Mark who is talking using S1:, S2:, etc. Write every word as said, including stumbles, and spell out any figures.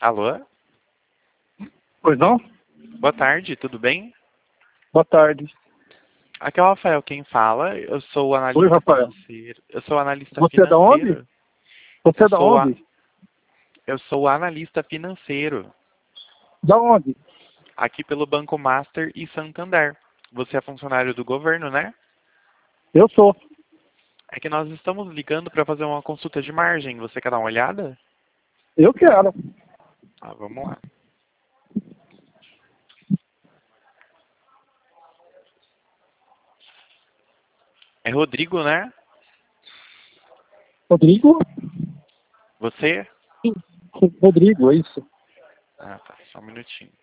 S1: Alô?
S2: Pois não?
S1: Boa tarde, tudo bem?
S2: Boa tarde.
S1: Aqui é o Rafael quem fala. Eu sou o analista
S2: Oi, Rafael.
S1: financeiro. Eu sou o analista
S2: Você é da onde?
S1: financeiro.
S2: Você
S1: Eu
S2: é da
S1: sou a...
S2: onde?
S1: eu sou o analista financeiro
S2: Da onde?
S1: aqui pelo Banco Master e Santander. Você é funcionário do governo, né?
S2: Eu sou.
S1: É que nós estamos ligando para fazer uma consulta de margem. Você quer dar uma olhada?
S2: Eu quero.
S1: Ah, vamos lá. É Rodrigo, né?
S2: Rodrigo?
S1: Você?
S2: Rodrigo, é isso.
S1: Ah, tá. Só um minutinho.